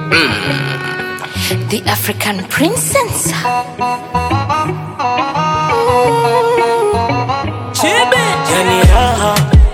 The African princess. Yani raha,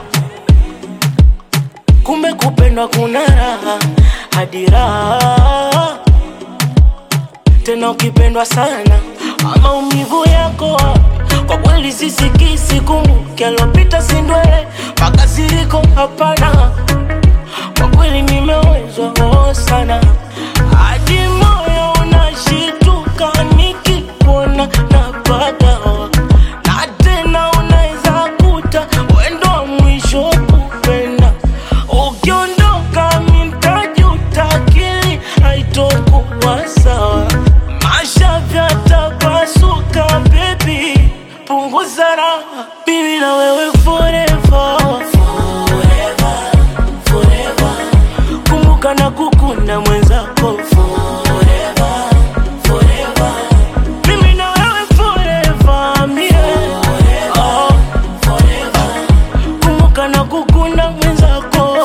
kumbe kupendwa kuna raha, hadi raha tena ukipendwa sana, maumivu yako kwa kweli sisikisi. Kumbuke alopita si ndwele, makasiriko hapana. Kwa kweli nimewezwa sana, hadi moyo unashituka nikikuona napagawa. Na tena unaweza kuta wendo wa mwisho kupenda. Ukiondoka mimi nitajuta, akili haitokuwa sawa. Mashavu yatapasuka baby, punguza raha. Mimi na wewe forever, kumbuka na kukuna mwenzako forever. Mimi na wewe forever, kumbuka na kukuna mwenzako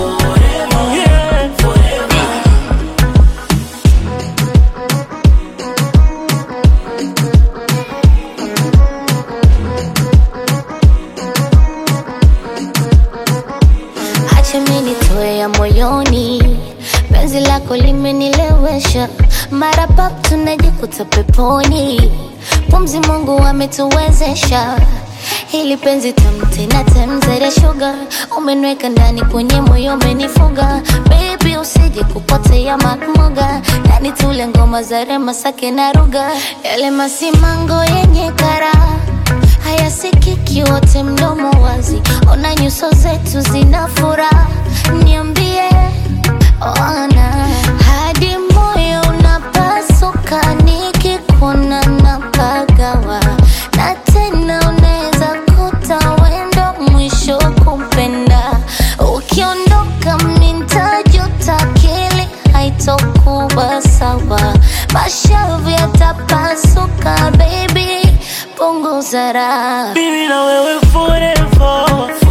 Acha mimi nitoe ya moyoni, penzi lako limenilewesha. Mara pap tunajikuta peponi, pumzi Mungu ametuwezesha. Hili penzi tamu tena temzere sugar, umeniweka ndani kwenye moyo umenifunga. Baby usije kupotea makmoga, ndani tule ngoma za Rema Sake na Ruga. Yale masimango yenye kara hayasikiki wote mdomo wazi, ona nyuso zetu zina furaha. Niambie ona, hadi moyo unapasuka nikikuona napagawa. Na tena unaweza kuta wendo mwisho kupenda. Ukiondoka mimi nitajuta, akili haitokuwa sawa. Mashavu yatapasuka baby, punguza raha. Mimi na wewe forever,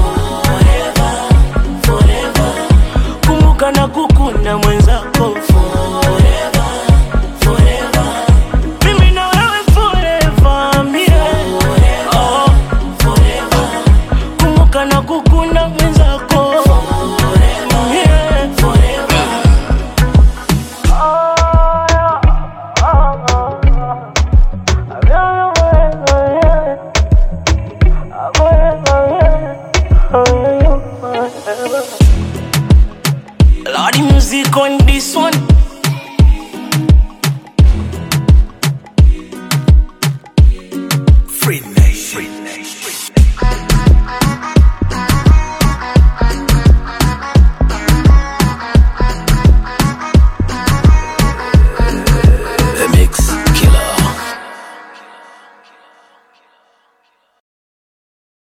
kumbuka na kukuna mwenzako forever. Mimi na wewe forever, kumbuka na kukuna mwenzako Lordy music on this one.